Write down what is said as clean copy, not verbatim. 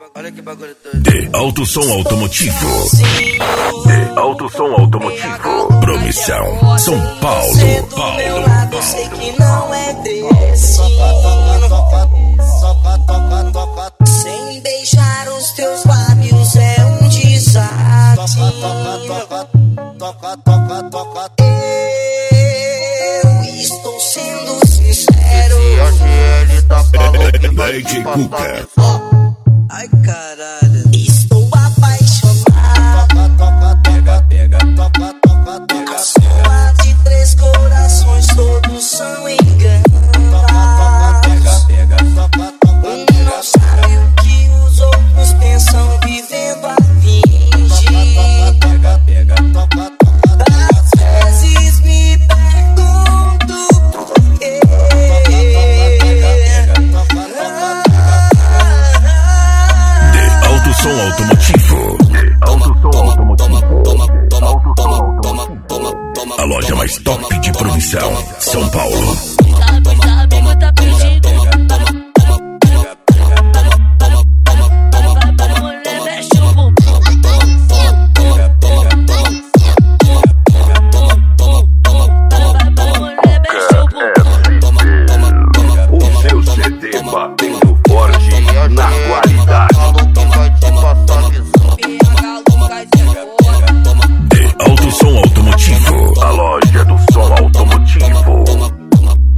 Olha que bagulho doido. De Alto Som Automotivo. De Alto Som Automotivo. Promissão. São Paulo. Eu sei que não é destino. Sem beijar os teus lábios é um desatino. Eu estou sendo sincero. DJ Cuca. Ai caralho, estou apaixonado. A sua de 3 corações, todos são enganados. Não sabe o que os outros pensam, vivendo a fingir. Às vezes me pergunto por quê. Som Automotivo. A loja mais top de produção, São Paulo.